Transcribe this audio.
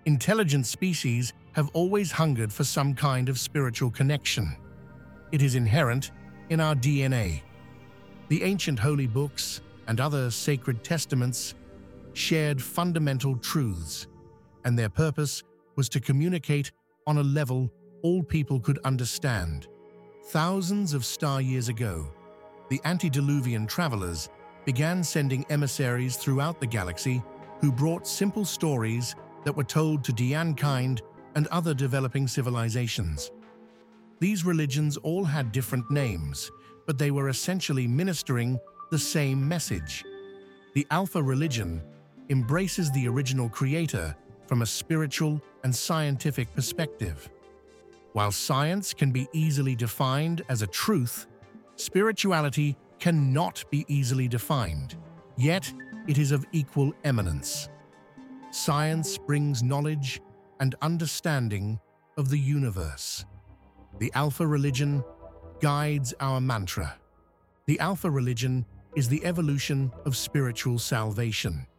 Intelligent species have always hungered for some kind of spiritual connection. It is inherent in our DNA. The ancient holy books and other sacred testaments shared fundamental truths, and their purpose was to communicate on a level all people could understand. Thousands of star years ago, the antediluvian travelers began sending emissaries throughout the galaxy who brought simple stories that were told to mankind and other developing civilizations. These religions all had different names, but they were essentially ministering the same message. The Alpha religion embraces the original creator from a spiritual and scientific perspective. While science can be easily defined as a truth, spirituality cannot be easily defined, yet it is of equal eminence. Science brings knowledge and understanding of the universe. The Alpha religion guides our mantra. The Alpha religion is the evolution of spiritual salvation.